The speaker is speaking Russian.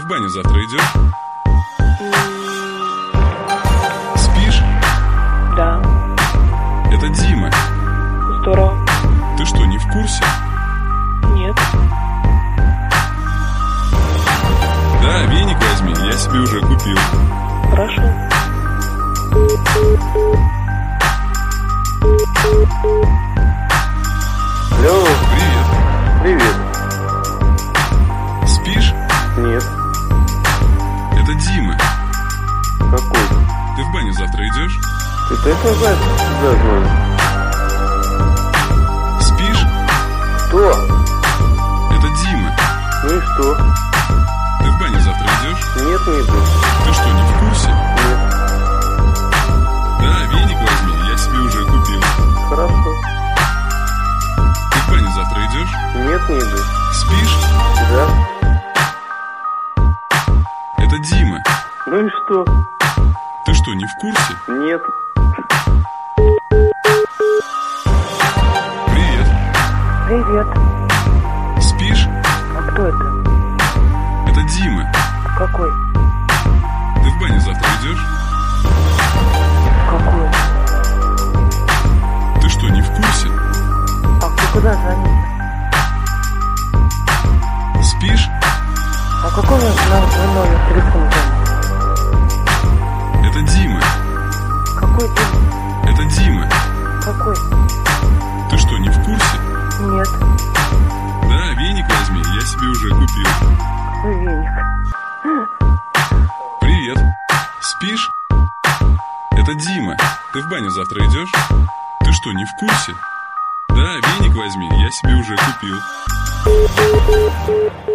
в баню завтра идешь? Спишь? Да. Это Дима. Здорово. Ты что, не в курсе? Нет. Да, веник возьми, я себе уже купил. Хорошо. Алло, Привет. привет. Спишь? Нет. Это Дима. Какой? Ты в баню завтра идешь? Ты точно знаешь, что сюда звонит? Спишь? Кто? Это Дима. Ну и что? Ты в баню завтра идешь? Нет, не иду. Ты что, не в курсе? Нет. Да, веник возьми, я себе уже купил. Хорошо. Ты в баню завтра идешь? Нет, не иду. Спишь? Да. Это Дима. Ну и что? Ты что, не в курсе? Нет. Привет. Привет. Спишь? А кто это? Это Дима. Какой? Ты в баню завтра идешь? Какой? Ты что, не в курсе? А вы куда звоните? Спишь? А какой у вас номер телефона звонит? Это Дима. Какой ты? Это Дима. Какой? Ты что, не в курсе? Нет. Да, веник возьми, я себе уже купил. Какой веник? Привет. Спишь? Это Дима. Ты в баню завтра идешь? Ты что, не в курсе? Да, веник возьми, я себе уже купил.